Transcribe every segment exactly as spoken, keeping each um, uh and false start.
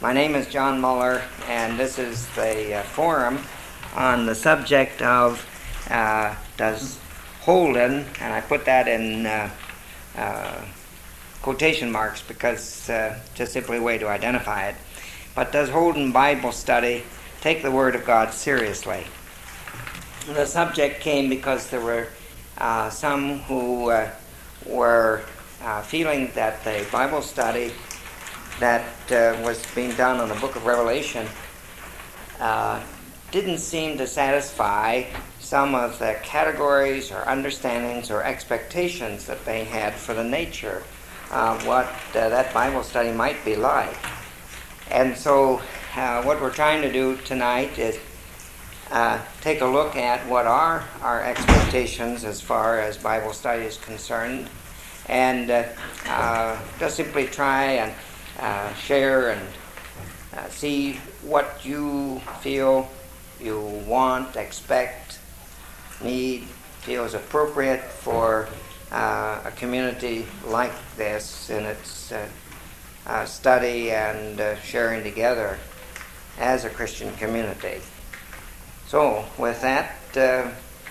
My name is John Muller, and this is the uh, forum on the subject of uh, does Holden, and I put that in uh, uh, quotation marks because uh, just simply a way to identify it, but does Holden Bible study take the Word of God seriously? The subject came because there were uh, some who uh, were uh, feeling that the Bible study that uh, was being done on the book of Revelation uh, didn't seem to satisfy some of the categories or understandings or expectations that they had for the nature of what uh, that Bible study might be like. And so uh, what we're trying to do tonight is uh, take a look at what are our expectations as far as Bible study is concerned, and uh, uh, just simply try and Uh, share and uh, see what you feel you want, expect, need, feel is appropriate for uh, a community like this in its uh, uh, study and uh, sharing together as a Christian community. So, with that, uh,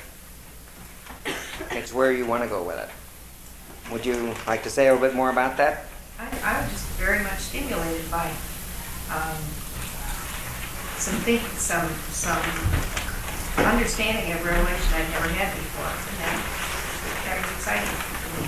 it's where you want to go with it. Would you like to say a little bit more about that? I, I was just very much stimulated by um, some think, some some understanding of Revelation I'd never had before, and that, that was exciting for me.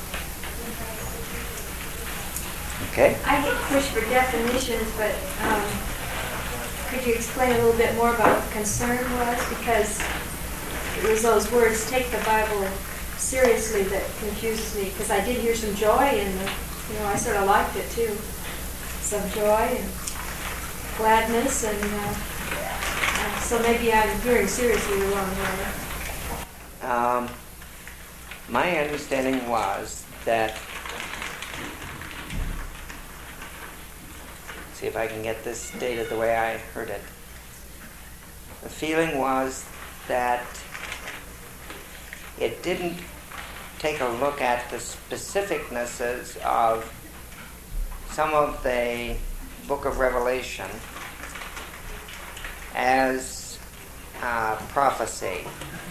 Okay. I get pushed for definitions, but um, could you explain a little bit more about what concern was? Because it was those words, take the Bible seriously, that confuses me, because I did hear some joy in the You know, I sort of liked it too. Some joy and gladness, and uh, uh, so maybe I'm hearing seriously the wrong way. Um, my understanding was that, let's see if I can get this stated the way I heard it. The feeling was that it didn't take a look at the specificnesses of some of the book of Revelation as uh, prophecy.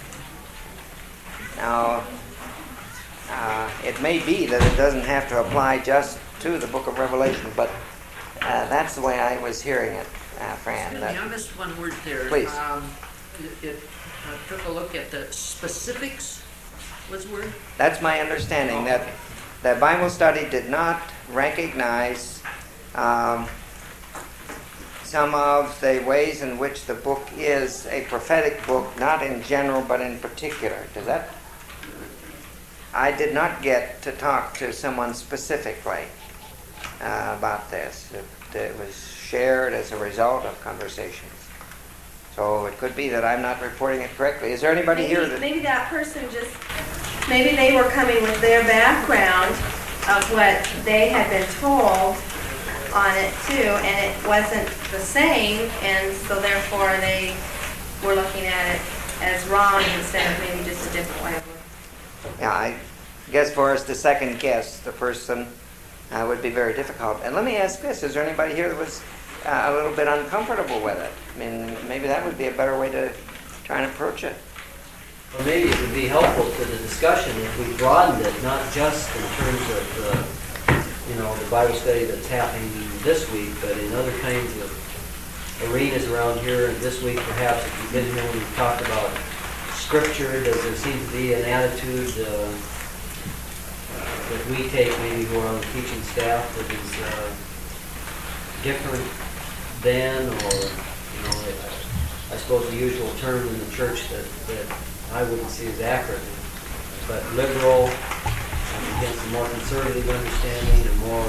Now, uh, it may be that it doesn't have to apply just to the book of Revelation, but uh, that's the way I was hearing it, uh, Fran. Excuse me, I missed one word there. Please. Um, it it uh, took a look at the specifics. What's the word? That's my understanding, Oh, that okay. the Bible study did not recognize um, some of the ways in which the book is a prophetic book, not in general, but in particular. Does that? I did not get to talk to someone specifically uh, about this. It, it was shared as a result of conversations. So it could be that I'm not reporting it correctly. Is there anybody maybe, here that... Maybe that person just, maybe they were coming with their background of what they had been told on it too, and it wasn't the same, and so therefore they were looking at it as wrong instead of maybe just a different way of looking. Yeah, I guess for us to second guess the person uh, would be very difficult. And let me ask this, is there anybody here that was uh, a little bit uncomfortable with it? I mean, maybe that would be a better way to try and approach it. Well, maybe it would be helpful to the discussion if we broadened it, not just in terms of the, you know, the Bible study that's happening this week, but in other kinds of arenas around here. And this week, perhaps, if you've been here, we've talked about Scripture. Does there seem to be an attitude uh, uh, that we take, maybe who are on the teaching staff, that is uh, different than, or, you know, I, I suppose the usual term in the church that, that I wouldn't see as accurate, but liberal against a more conservative understanding, and more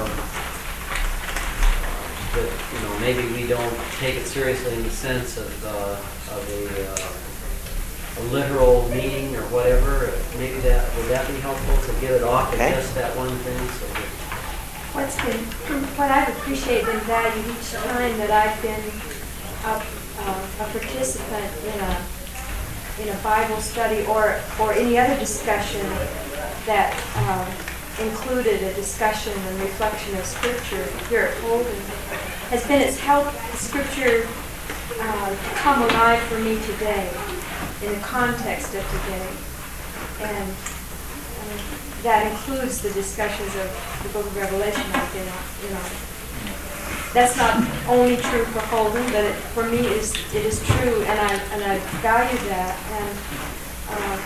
uh, that, you know, maybe we don't take it seriously in the sense of uh, of a, uh, a literal meaning or whatever. Maybe that would that be helpful to get it off of Okay. just that one thing. So that What's been, what I've appreciated and valued each time that I've been a, uh, a participant in a in a Bible study or or any other discussion that um, included a discussion and reflection of Scripture here at Holden has been it's helped the Scripture uh, come alive for me today, in the context of today. And um, that includes the discussions of the book of Revelation I've been on, you know. That's not only true for Holden, but it, for me it is, it is true, and I, and I value that. And uh,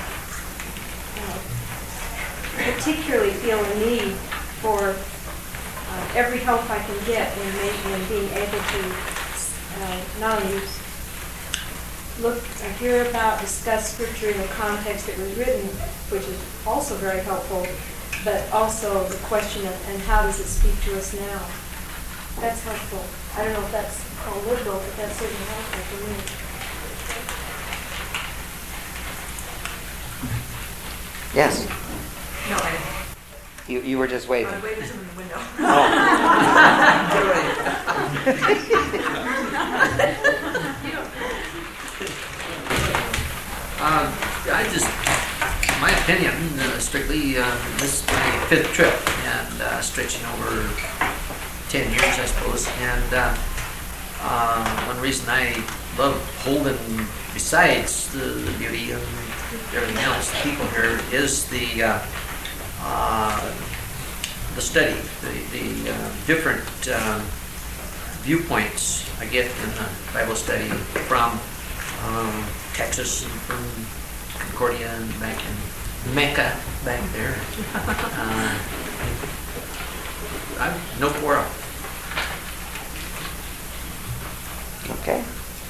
uh, particularly feel a need for uh, every help I can get in making and being able to uh, not only look and hear about, discuss Scripture in the context it was written, which is also very helpful, but also the question of, and how does it speak to us now? That's helpful. I don't know if that's called liberal, but that's certainly helpful for me. Yes, No, I you, you were just waving. I waited in the window. Uh, I just, my opinion, uh, strictly, uh, this is my fifth trip and uh, stretching over ten years, I suppose. And uh, uh, one reason I love Holden, besides the, the beauty and everything else, the people here, is the uh, uh, the study, the, the uh, different um, viewpoints I get in the Bible study from um, Texas and from Concordia and back in Mecca back there. Uh, I'm no quarrel. Okay.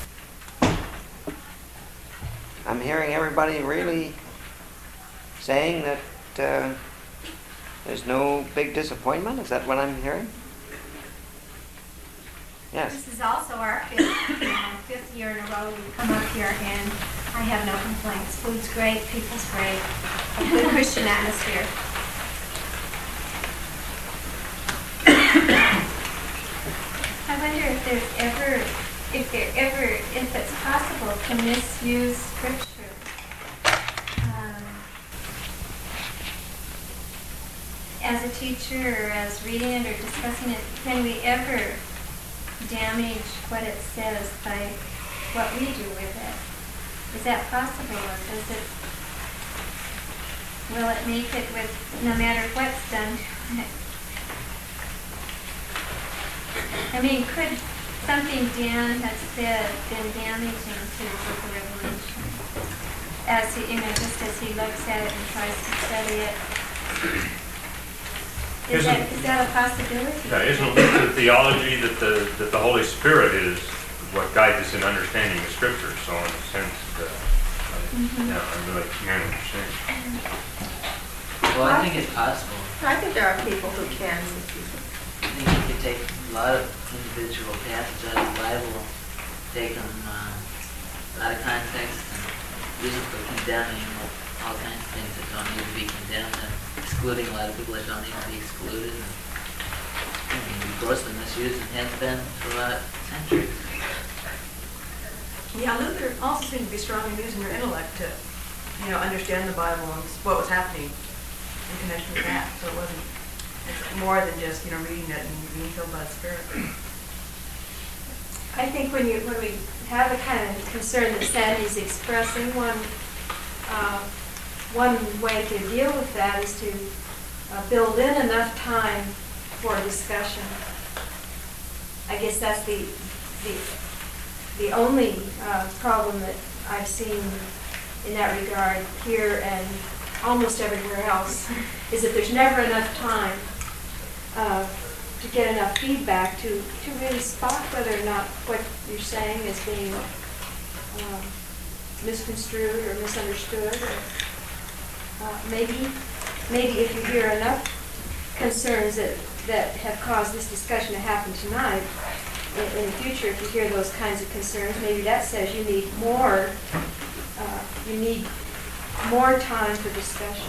I'm hearing everybody really saying that uh, there's no big disappointment. Is that what I'm hearing? Yes. This is also our fifth, uh, fifth year in a row we come up here, and I have no complaints. Food's great, people's great, a good Christian atmosphere. I wonder if there's ever, if there ever, if it's possible to misuse Scripture. Um, as a teacher, or as reading it or discussing it, can we ever damage what it says by what we do with it? Is that possible, or does it, will it make it with, no matter what's done to it? I mean, could something Dan has said been damaging to the book of Revelation? As he, you know, just as he looks at it and tries to study it. Is that, is that a possibility? Yeah, isn't the theology that the that the Holy Spirit is what guides us in understanding the Scripture? So in a sense, uh, Mhm. yeah, I really can understand. Well, I think it's possible. I think there are people who can. I think you could take a lot of individual passages out of the Bible, take them uh, out of context, and use them for condemning all kinds of things that don't need to be condemned, and excluding a lot of people that don't need to be excluded. And, I mean, grossly misused and has been throughout centuries. Yeah, Luther also seemed to be strongly using their intellect to, you know, understand the Bible and what was happening in connection with that. So it wasn't, it's more than just, you know, reading it and being filled by the Spirit. I think when you when we have the kind of concern that Sandy's expressing, one uh, one way to deal with that is to uh, build in enough time for discussion. I guess that's the the the only uh, problem that I've seen in that regard here and almost everywhere else is that there's never enough time uh, to get enough feedback to, to really spot whether or not what you're saying is being uh, misconstrued or misunderstood. Or, uh, maybe, maybe if you hear enough concerns that, that have caused this discussion to happen tonight, in, in the future, if you hear those kinds of concerns, maybe that says you need more, uh, you need more time for discussion.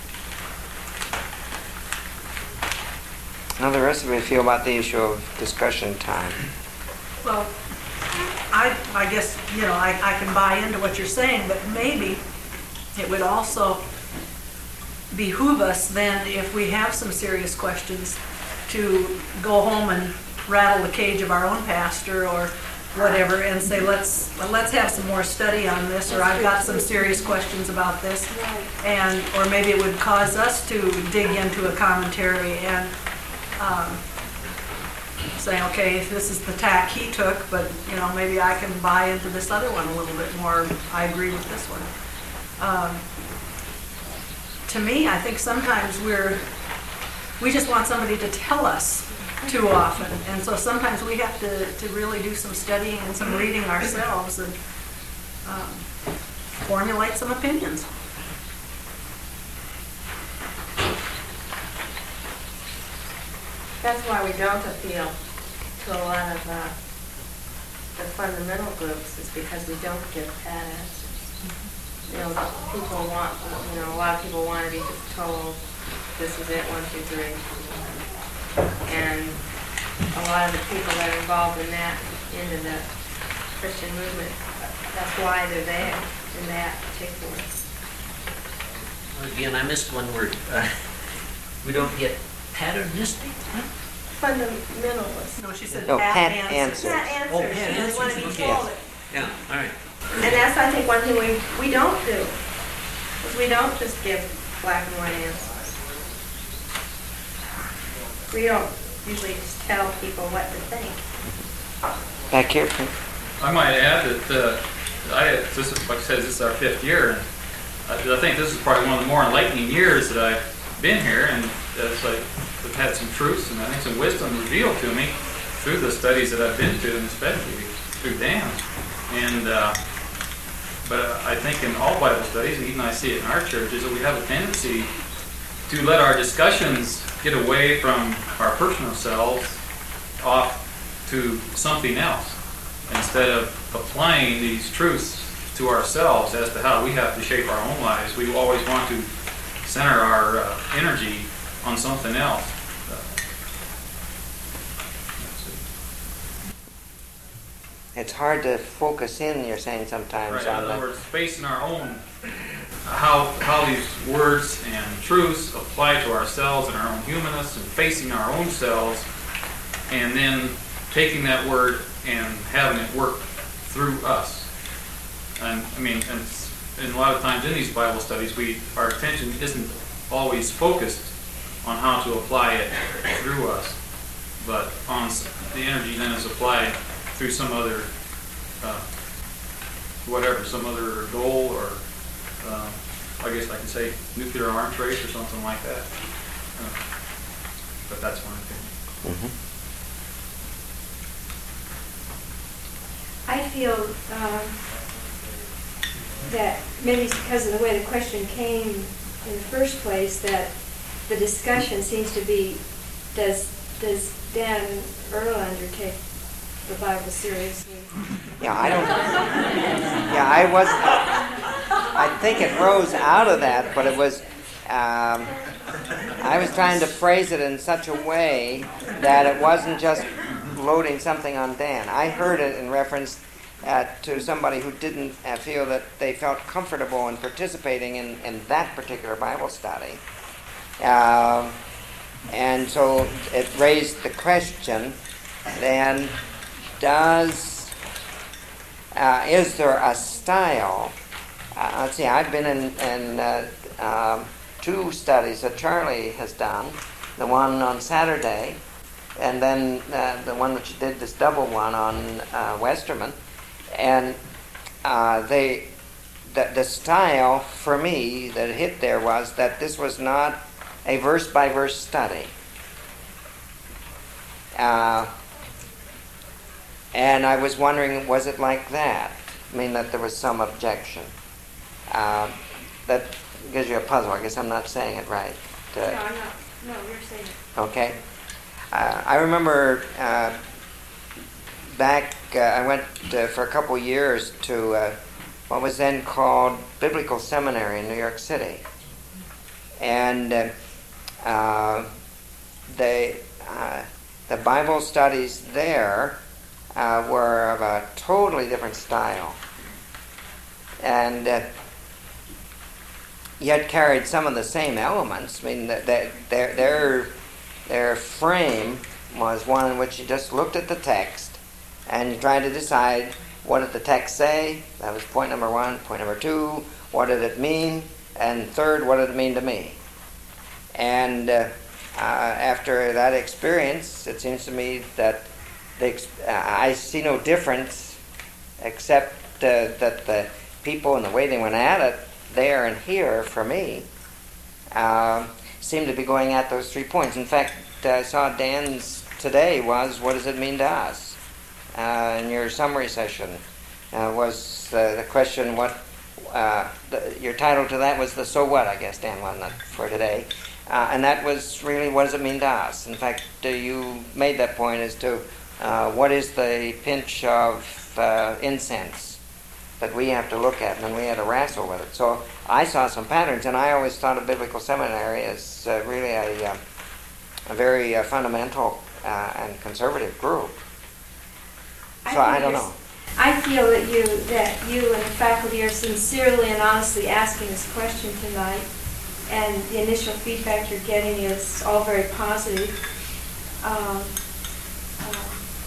How do the rest of you feel about the issue of discussion time? Well, I, I guess, you know, I, I can buy into what you're saying, but maybe it would also behoove us then, if we have some serious questions, to go home and rattle the cage of our own pastor or whatever and say, let's well, let's have some more study on this, or I've got some serious questions about this. And, or maybe it would cause us to dig into a commentary and um, say, okay, this is the tack he took, but, you know, maybe I can buy into this other one a little bit more. I agree with this one. Um, to me, I think sometimes we're, we just want somebody to tell us too often. And so sometimes we have to, to really do some studying and some reading ourselves and um, formulate some opinions. That's why we don't appeal to a lot of uh, the fundamental groups, is because we don't give pat answers. You know, people want, you know, a lot of people want to be just told, this is it, one, two, three. And a lot of the people that are involved in that, into the Christian movement, that's why they're there, in that particular. Again, I missed one word. Uh, We don't get patternistic? Huh? Fundamentalists. No, she said No, pat pat answers. answers. Pat Oh, answers, pat you know, they want to be answers, okay. told it. Yeah, all right. And that's, I think, one thing we, we don't do, is we don't just give black and white answers. We don't usually just tell people what to think. Back here, please. I might add that uh, I, this is, like I said, this is our fifth year, and I, I think this is probably one of the more enlightening years that I've been here, and it's like I've had some truths and I think some wisdom revealed to me through the studies that I've been to, and especially through Dan. And uh, but I think in all Bible studies, and even I see it in our churches, that we have a tendency to let our discussions get away from our personal selves off to something else, instead of applying these truths to ourselves as to how we have to shape our own lives. We always want to center our uh, energy on something else. Uh, It's hard to focus in, you're saying, sometimes Right, in on other the... words, facing our own, how how these words and truths apply to ourselves and our own humanness, and facing our own selves, and then taking that word and having it work through us. And I mean, and, it's- and a lot of times in these Bible studies, we our attention isn't always focused on how to apply it through us, but on s- the energy then is applied through some other, uh, whatever, some other goal, or uh, I guess I can say nuclear arms race or something like that. Uh, but that's my opinion. Mhm. I feel um, that maybe it's because of the way the question came in the first place, that the discussion seems to be, does does Dan Erlander take the Bible seriously? Yeah, I don't... Yeah, I was... I think it rose out of that, but it was... Um, I was trying to phrase it in such a way that it wasn't just loading something on Dan. I heard it in reference uh, to somebody who didn't uh, feel that they felt comfortable in participating in, in that particular Bible study. Uh, and so it raised the question, then, does, uh, is there a style? Uh, let's see, I've been in, in uh, um, two studies that Charlie has done, the one on Saturday, and then uh, the one which did this double one on uh, Westerman. And uh, they, the, the style for me that hit there was that this was not a verse-by-verse study. Uh, and I was wondering, was it like that? I mean, that there was some objection. Uh, that gives you a puzzle. I guess I'm not saying it right. Uh, No, I'm not. No, you're saying it. Okay. Uh, I remember uh, back, uh, I went uh, for a couple years to uh, what was then called Biblical Seminary in New York City. And uh, uh, they, uh, the Bible studies there uh, were of a totally different style. And uh, yet carried some of the same elements. I mean, that that their their their frame was one in which you just looked at the text and you tried to decide, what did the text say? That was point number one. Point number two, what did it mean? And third, what did it mean to me? And uh, uh, after that experience, it seems to me that the ex- uh, I see no difference except uh, that the people and the way they went at it there and here, for me, uh, seem to be going at those three points. In fact, I saw Dan's today was, what does it mean to us? Uh, in your summary session uh, was uh, the question, what, uh, the, your title to that was the so what, I guess, Dan, wasn't it, for today? Uh, and that was really, what does it mean to us? In fact, uh, you made that point as to uh, what is the pinch of uh, incense that we have to look at, and then we had to wrestle with it. So I saw some patterns, and I always thought of biblical seminary as uh, really a, uh, a very uh, fundamental uh, and conservative group. So I, I don't know. I feel that you that you and the faculty are sincerely and honestly asking this question tonight, and the initial feedback you're getting is all very positive. Um, um,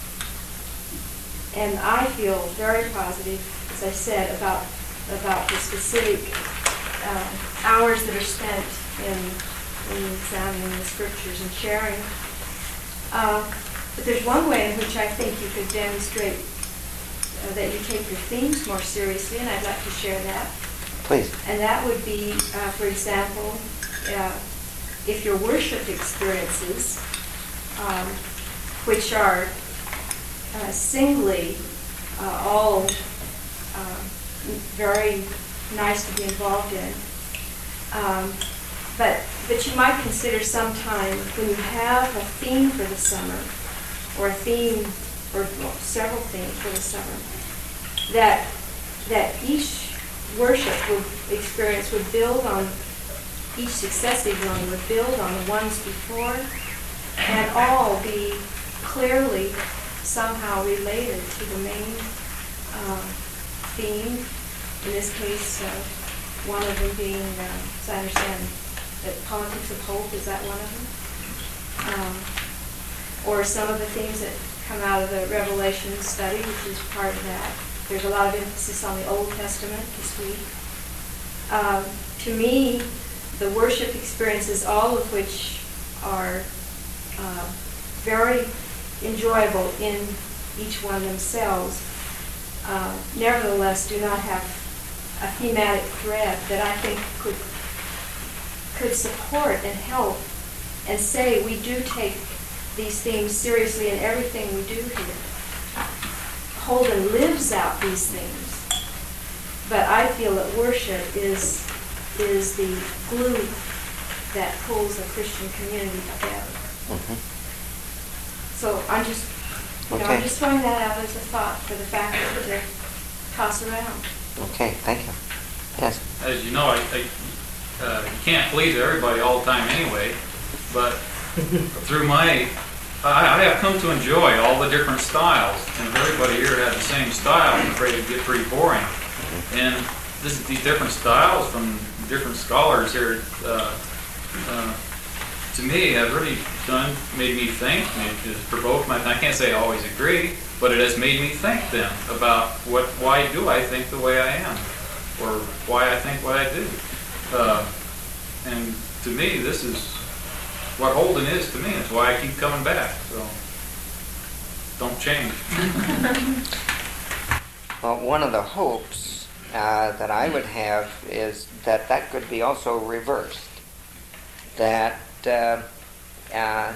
and I feel very positive, as I said, about about the specific uh, hours that are spent in, in examining the scriptures and sharing. Uh, but there's one way in which I think you could demonstrate uh, that you take your themes more seriously, and I'd like to share that. Please. And that would be, uh, for example, uh, if your worship experiences, um, which are uh, singly uh, all uh, very nice to be involved in, um, but but you might consider sometime when you have a theme for the summer, or a theme, or well, several themes for the summer, that that each worship would, experience would build on, each successive one would build on the ones before, and all be clearly somehow related to the main uh, theme. In this case, uh, one of them being, uh, as I understand, the politics of hope. Is that one of them? Um, or some of the themes that come out of the Revelation study, which is part of that. There's a lot of emphasis on the Old Testament this week. Um, to me, the worship experiences, all of which are uh, very enjoyable in each one themselves, uh, nevertheless do not have a thematic thread that I think could could support and help and say we do take these themes seriously in everything we do here. Holden lives out these things, but I feel that worship is is the glue that pulls a Christian community together. Mm-hmm. So I'm just, you know, Okay. I'm just throwing that out as a thought for the faculty to toss around. Okay, thank you. Yes. As you know, I, I, uh, you can't please everybody all the time anyway, but through my, I, I have come to enjoy all the different styles, and if everybody here had the same style, I'm afraid it'd get pretty boring. And this is these different styles from different scholars here, uh, uh, to me, have really done, made me think, made, has provoked my, I can't say I always agree, but it has made me think then about what, why do I think the way I am, or why I think what I do. Uh, and to me, this is what Holden is to me. It's why I keep coming back. So don't change. Well, one of the hopes uh, that I would have is that that could be also reversed. That uh, uh,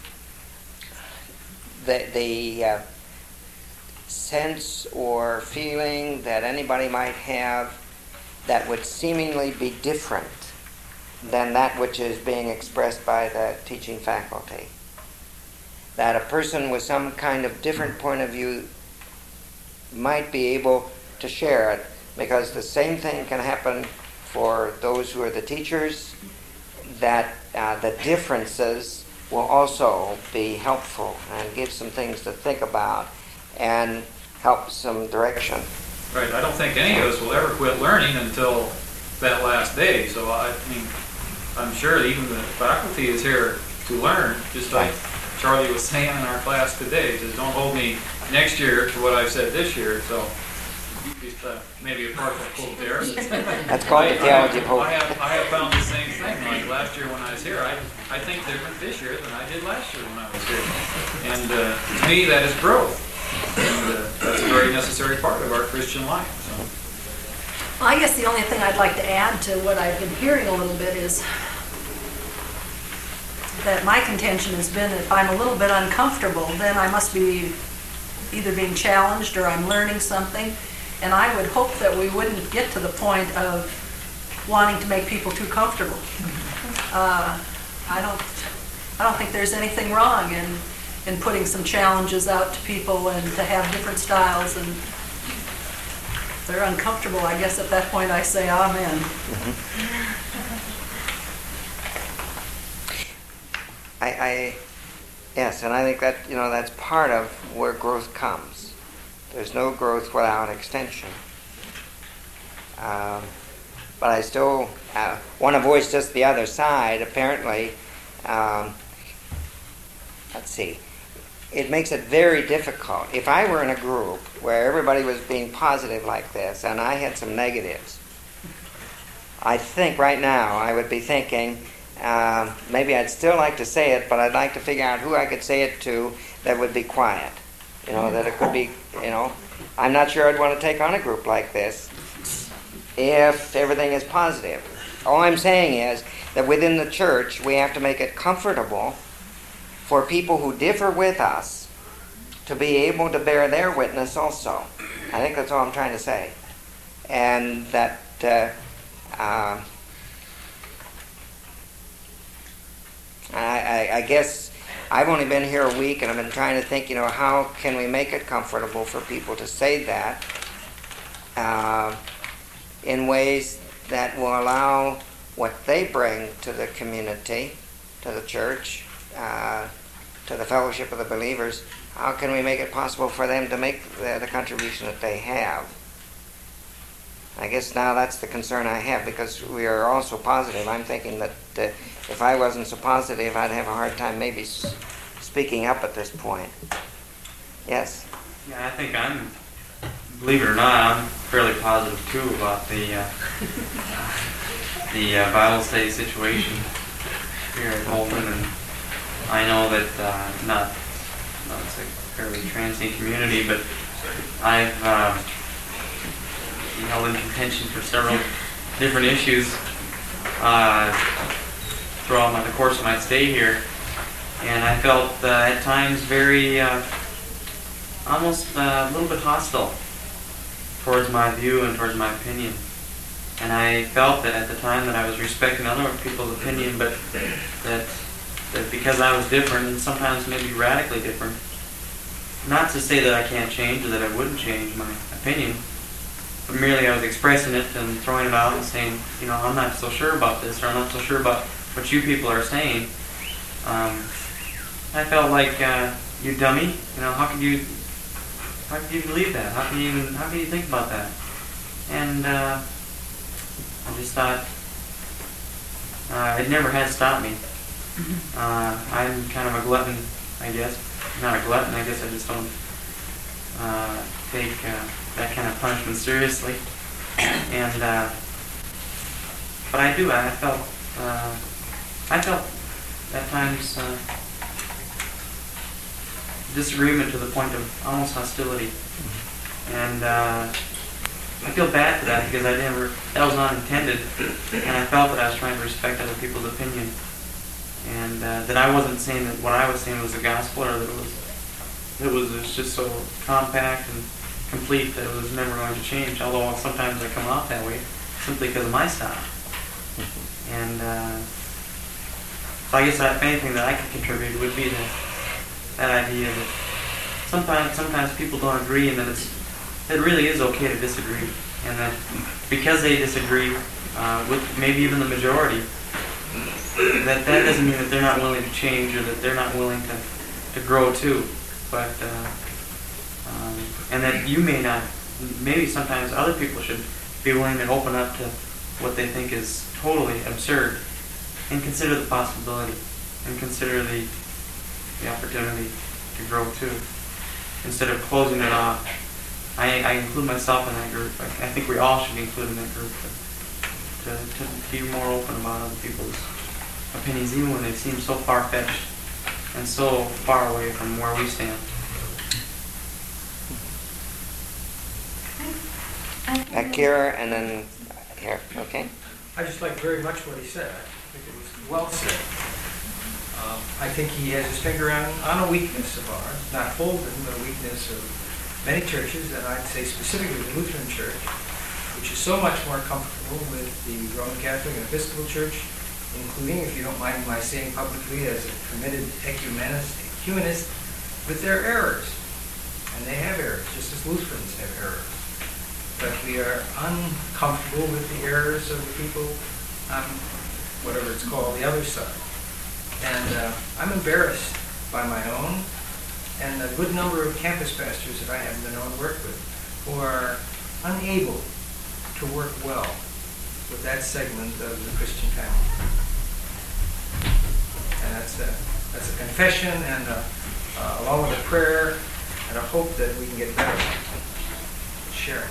the, the uh, sense or feeling that anybody might have that would seemingly be different than that which is being expressed by the teaching faculty. That a person with some kind of different point of view might be able to share it, because the same thing can happen for those who are the teachers, that uh, the differences will also be helpful and give some things to think about and help some direction. Right. I don't think any of us will ever quit learning until that last day. So I mean, I'm sure that even the faculty is here to learn, just like Charlie was saying in our class today. Just don't hold me next year to what I've said this year. So just, uh, maybe a partial quote there. That's called the theology of hope. I have, I have found the same thing. Like last year when I was here, I, I think different this year than I did last year when I was here. And uh, to me, that is growth. And uh, that's a very necessary part of our Christian life. So. Well, I guess the only thing I'd like to add to what I've been hearing a little bit is that my contention has been that if I'm a little bit uncomfortable, then I must be either being challenged or I'm learning something. And I would hope that we wouldn't get to the point of wanting to make people too comfortable. Uh, I don't, I don't think there's anything wrong in in putting some challenges out to people and to have different styles. And if they're uncomfortable, I guess at that point I say amen. Mm-hmm. I, I, yes, and I think that, you know, that's part of where growth comes. There's no growth without extension. Um, but I still uh, want to voice just the other side. Apparently, um, let's see, it makes it very difficult. If I were in a group where everybody was being positive like this and I had some negatives, I think right now I would be thinking, uh, maybe I'd still like to say it, but I'd like to figure out who I could say it to that would be quiet. You know, that it could be, you know, I'm not sure I'd want to take on a group like this if everything is positive. All I'm saying is that within the church, we have to make it comfortable for people who differ with us to be able to bear their witness also. I think that's all I'm trying to say. And that, uh, uh, I, I, I guess I've only been here a week and I've been trying to think, you know, how can we make it comfortable for people to say that uh, in ways that will allow what they bring to the community, to the church, uh, to the fellowship of the believers. How can we make it possible for them to make the, the contribution that they have? I guess now that's the concern I have, because we are all so positive. I'm thinking that uh, if I wasn't so positive, I'd have a hard time maybe s- speaking up at this point. Yes? Yeah, I think I'm, believe it or not, I'm fairly positive too about the uh, the uh, Bible study situation here at Holden, and I know that uh, not, not it's a fairly transient community, but I've uh, held in contention for several different issues uh, throughout my, the course of my stay here, and I felt uh, at times very uh, almost uh, a little bit hostile towards my view and towards my opinion. And I felt that at the time that I was respecting other people's opinion, but that that because I was different, and sometimes maybe radically different, not to say that I can't change or that I wouldn't change my opinion, but merely I was expressing it and throwing it out and saying, you know, I'm not so sure about this, or I'm not so sure about what you people are saying. Um, I felt like, uh, you dummy, you know, how could you, how could you believe that? How can you even, how can you think about that? And uh, I just thought, uh, it never has stopped me. Uh, I'm kind of a glutton, I guess. Not a glutton, I guess I just don't uh, take uh, that kind of punishment seriously. And, uh, but I do, I felt, uh, I felt at times uh, disagreement to the point of almost hostility. And uh, I feel bad for that, because I never, that was not intended, and I felt that I was trying to respect other people's opinion. And uh, that I wasn't saying that what I was saying was the gospel, or that it was, it was, it was just so compact and complete that it was never going to change, although sometimes I come off that way simply because of my style. And uh, so I guess that, if anything that I could contribute would be that, that idea that sometimes sometimes people don't agree, and that it's, it really is okay to disagree, and that because they disagree uh, with maybe even the majority, that that doesn't mean that they're not willing to change, or that they're not willing to, to grow too. But uh, um, and that you may not, maybe sometimes other people should be willing to open up to what they think is totally absurd, and consider the possibility, and consider the, the opportunity to grow too, instead of closing it off. I, I include myself in that group. I, I think we all should be included in that group to, to, to be more open about other people's opinions, even when they seem so far-fetched and so far away from where we stand. Akira, and then here, okay? I just like very much what he said. I think it was well said. Um, I think he has his finger on, on a weakness of ours, not Holden, but a weakness of many churches, and I'd say specifically the Lutheran Church, which is so much more comfortable with the Roman Catholic and Episcopal Church, including, if you don't mind my saying publicly, as a committed ecumenist, ecumenist with their errors. And they have errors, just as Lutherans have errors. But we are uncomfortable with the errors of the people on whatever it's called, the other side. And uh, I'm embarrassed by my own and a good number of campus pastors that I happen to know and work with who are unable to work well with that segment of the Christian family. And that's a, that's a confession and a, uh, along with a prayer and a hope that we can get better at sharing.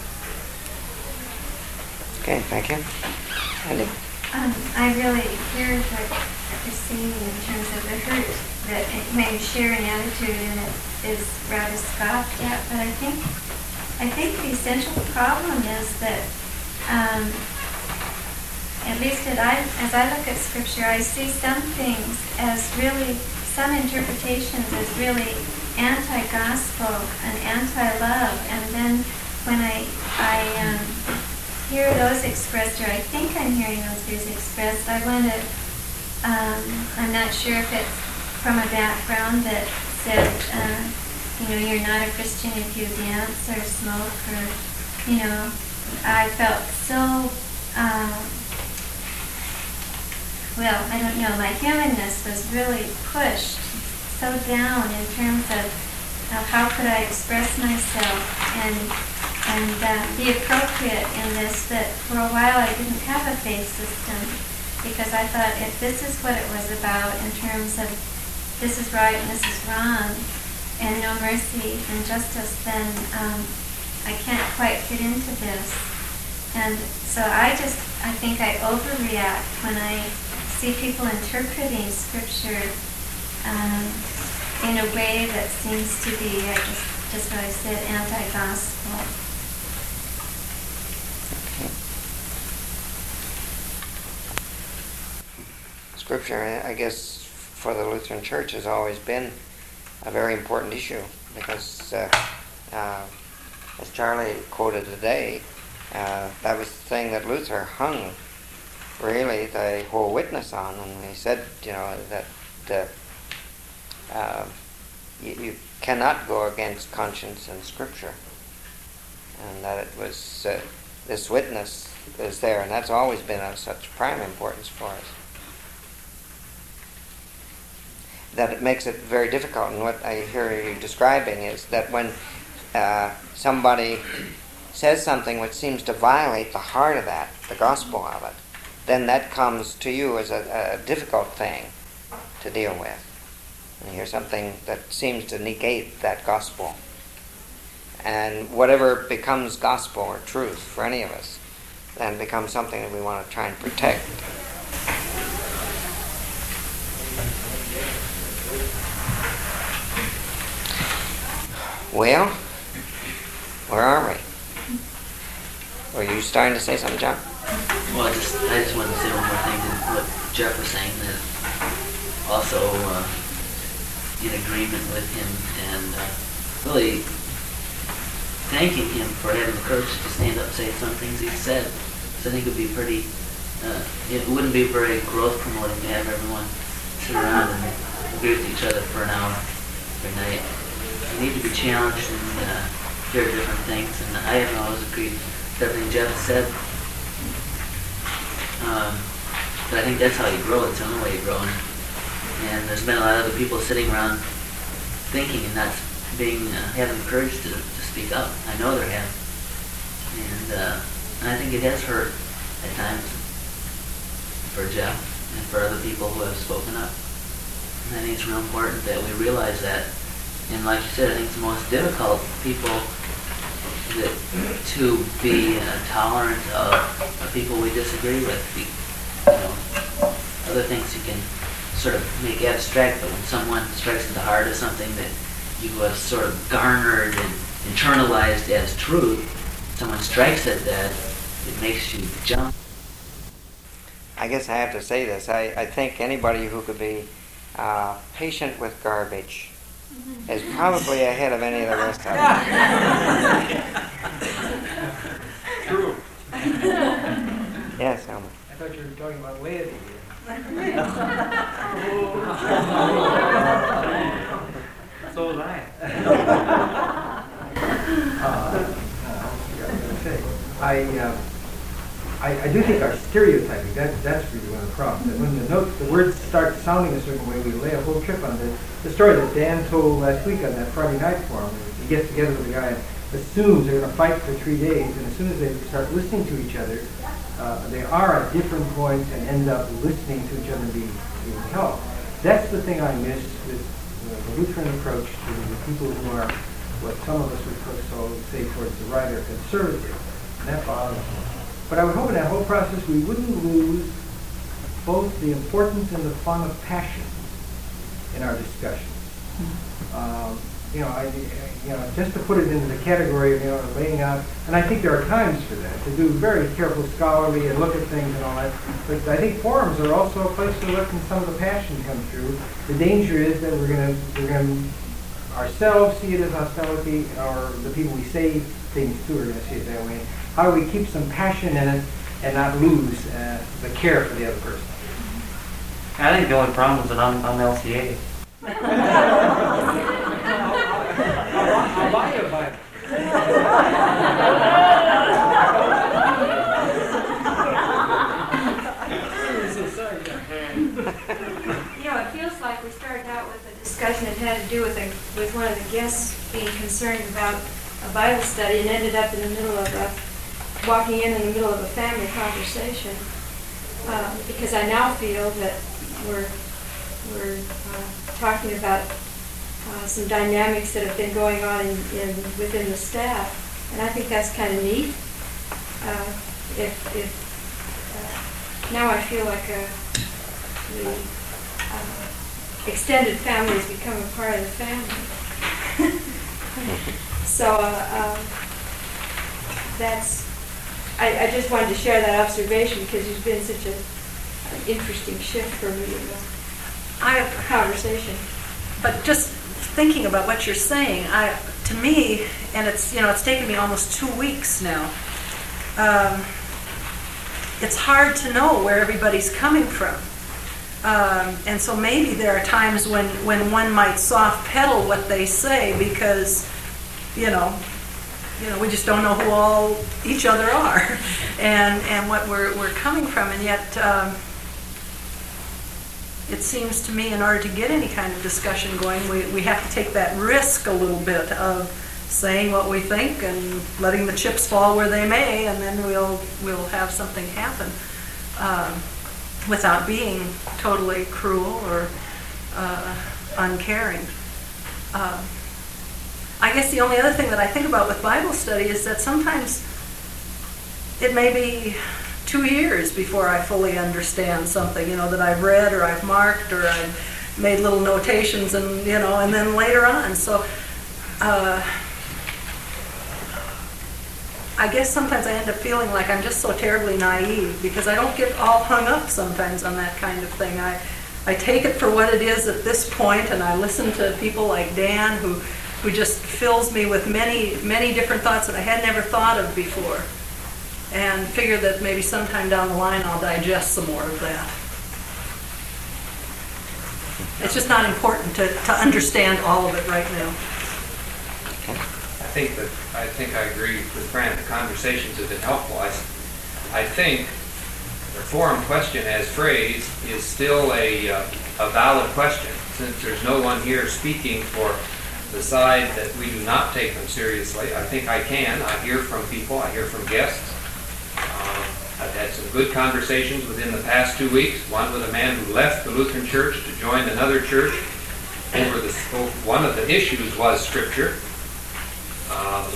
Okay, thank you. Andy? Um, I really hear what you're saying in terms of the hurt that it may share an attitude and it is rather scoffed at, but I think I think the essential problem is that um, at least as I, as I look at Scripture, I see some things as really, some interpretations as really anti-gospel and anti-love, and then when I I um, hear those expressed, or I think I'm hearing those views expressed, I want to, um, I'm not sure if it's from a background that said, uh, you know, you're not a Christian if you dance or smoke, or, you know, I felt so, uh, well, I don't know, my humanness was really pushed so down in terms of, of how could I express myself and and uh, be appropriate in this, that for a while I didn't have a faith system because I thought if this is what it was about in terms of this is right and this is wrong and no mercy and justice, then um, I can't quite fit into this. And so I just, I think I overreact when I see people interpreting Scripture um, in a way that seems to be, I just, just what I said, anti-gospel. Scripture, I guess, for the Lutheran Church has always been a very important issue because, uh, uh, as Charlie quoted today, uh, that was the thing that Luther hung really the whole witness on, and he said, you know, that uh, uh, you, you cannot go against conscience and Scripture, and that it was uh, this witness is there, and that's always been of such prime importance for us. That it makes it very difficult, and what I hear you describing is that when uh, somebody says something which seems to violate the heart of that, the gospel of it, then that comes to you as a, a difficult thing to deal with. And you hear something that seems to negate that gospel. And whatever becomes gospel or truth for any of us, then becomes something that we want to try and protect. Well, where are we? Were you starting to say something, John? Well, I just, I just wanted to say one more thing to what Jeff was saying, that also uh, in agreement with him and uh, really thanking him for having the courage to stand up and say some things he said. So I think it would be pretty, uh, it wouldn't be very growth promoting to have everyone sit around and agree with each other for an hour every night. You need to be challenged and uh, hear different things, and I haven't always agreed with everything Jeff said. Um, but I think that's how you grow. It's the only way you grow. And there's been a lot of other people sitting around thinking and not being uh, having the courage to, to speak up. I know there have, and, uh, and I think it has hurt at times for Jeff and for other people who have spoken up. And I think it's real important that we realize that. And like you said, I think it's the most difficult people that, to be uh, tolerant of, of people we disagree with. You know, other things you can sort of make abstract, but when someone strikes at the heart of something that you have sort of garnered and internalized as truth, someone strikes at that, it makes you jump. I guess I have to say this. I, I think anybody who could be uh, patient with garbage is probably ahead of any of the rest of them. True. Yes, Elmer. I thought you were talking about laity here. So was I. uh, I, uh, I, I do think our stereotyping, that, that's really one of the problems. That when the notes, the words start sounding a certain way, we lay a whole trip on this. The story that Dan told last week on that Friday night forum, he gets together with a guy and assumes they're going to fight for three days, and as soon as they start listening to each other, uh, they are at different points and end up listening to each other and being, being helped. That's the thing I miss with uh, the Lutheran approach to the people who are what some of us would so say towards the right or conservative. And that bothers me. But I would hope in that whole process we wouldn't lose both the importance and the fun of passion in our discussions. Um, you know, I, you know, just to put it into the category of, you know, laying out, and I think there are times for that, to do very careful scholarly and look at things and all that. But I think forums are also a place to let some of the passion come through. The danger is that we're going to, we're going to ourselves see it as hostility, or the people we say things to are going to see it that way. How do we keep some passion in it and not lose uh, the care for the other person? I think the only problem is that I'm, I'm L C A. I'll buy you a Bible. You know, it feels like we started out with a discussion that had to do with a, with one of the guests being concerned about a Bible study and ended up in the middle of a, walking in in the middle of a family conversation. Um, because I now feel that we're, we're uh, talking about uh, some dynamics that have been going on in, in within the staff. And I think that's kind of neat. Uh, if, if uh, now I feel like a, the uh, extended family has become a part of the family. So uh, um, that's, I, I just wanted to share that observation because there's been such a, an interesting shift for me in the I, conversation. but just thinking about what you're saying, I, to me, and it's, you know, it's taken me almost two weeks now, um, it's hard to know where everybody's coming from. Um, and so maybe there are times when, when one might soft pedal what they say because, you know, you know, we just don't know who all each other are and, and what we're, we're coming from. And yet, um, it seems to me in order to get any kind of discussion going, we, we have to take that risk a little bit of saying what we think and letting the chips fall where they may, and then we'll, we'll have something happen um, without being totally cruel or uh, uncaring. Um, I guess the only other thing that I think about with Bible study is that sometimes it may be two years before I fully understand something, you know, that I've read or I've marked or I've made little notations and, you know, and then later on. So uh, I guess sometimes I end up feeling like I'm just so terribly naive because I don't get all hung up sometimes on that kind of thing. I, I take it for what it is at this point, and I listen to people like Dan who who just fills me with many, many different thoughts that I had never thought of before, and figure that maybe sometime down the line I'll digest some more of that. It's just not important to, to understand all of it right now. I think that, I think I agree with Fran. The conversations have been helpful. I, I think the forum question as phrased is still a, uh, a valid question, since there's no one here speaking for the side that we do not take them seriously. I think I can. I hear from people. I hear from guests. Uh, I I've had some good conversations within the past two weeks, one with a man who left the Lutheran Church to join another church. Over the, one of the issues was Scripture. Um,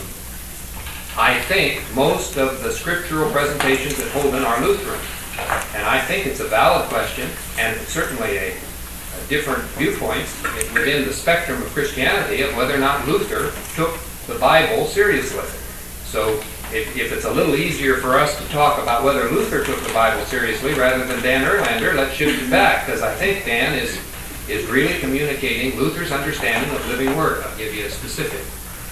I think most of the scriptural presentations at Holden are Lutheran. And I think it's a valid question, and certainly a, a different viewpoints within the spectrum of Christianity of whether or not Luther took the Bible seriously. So if, if it's a little easier for us to talk about whether Luther took the Bible seriously rather than Dan Erlander, let's shift it back, because I think Dan is, is really communicating Luther's understanding of living Word. I'll give you a specific.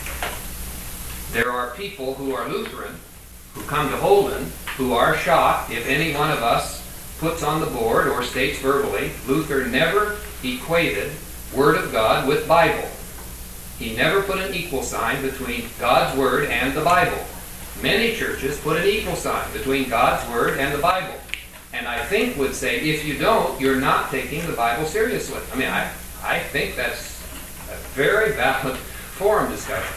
There are people who are Lutheran who come to Holden who are shocked if any one of us puts on the board or states verbally, Luther never equated Word of God with Bible. He never put an equal sign between God's Word and the Bible. Many churches put an equal sign between God's Word and the Bible. And I think would say, if you don't, you're not taking the Bible seriously. I mean, I, I think that's a very valid forum discussion.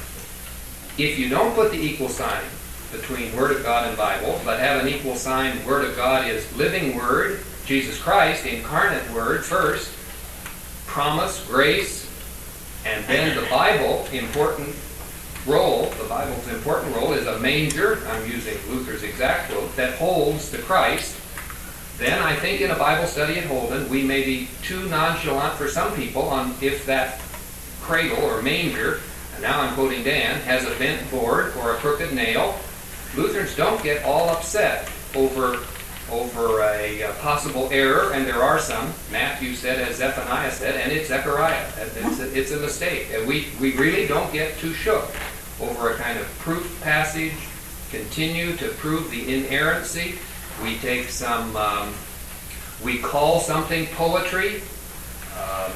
If you don't put the equal sign between Word of God and Bible, but have an equal sign, Word of God is living Word, Jesus Christ, incarnate Word first, promise, grace, and then the Bible, important role, the Bible's important role is a manger, I'm using Luther's exact quote, that holds the Christ. Then I think in a Bible study at Holden, we may be too nonchalant for some people on if that cradle or manger, and now I'm quoting Dan, has a bent board or a crooked nail. Lutherans don't get all upset over, over a, a possible error, and there are some. Matthew said, as Zephaniah said, and it's Zechariah. It's a, it's a mistake. And we, we really don't get too shook over a kind of proof passage, continue to prove the inerrancy. We take some, um, we call something poetry. Um,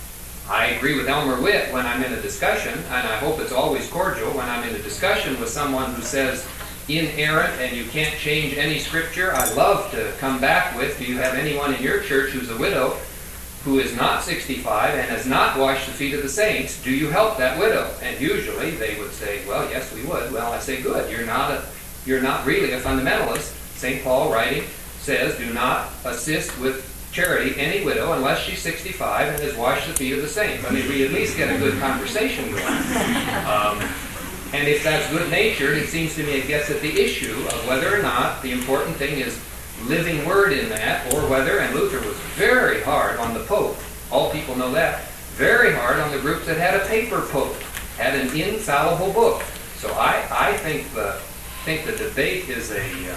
I agree with Elmer Witt when I'm in a discussion, and I hope it's always cordial when I'm in a discussion with someone who says inerrant and you can't change any scripture. I love to come back with, do you have anyone in your church who's a widow who is not sixty-five and has not washed the feet of the saints? Do you help that widow? And usually they would say, well, yes, we would. Well, I say, good. You're not a, you're not really a fundamentalist. Saint Paul writing says, do not assist with charity any widow unless she's sixty-five and has washed the feet of the saints. I mean, we at least get a good conversation going. Um, and if that's good-natured, it seems to me it gets at the issue of whether or not the important thing is living Word in that, or whether, and Luther was very hard on the Pope, all people know that, very hard on the groups that had a paper Pope, had an infallible book. So I, I think the think the debate is a uh,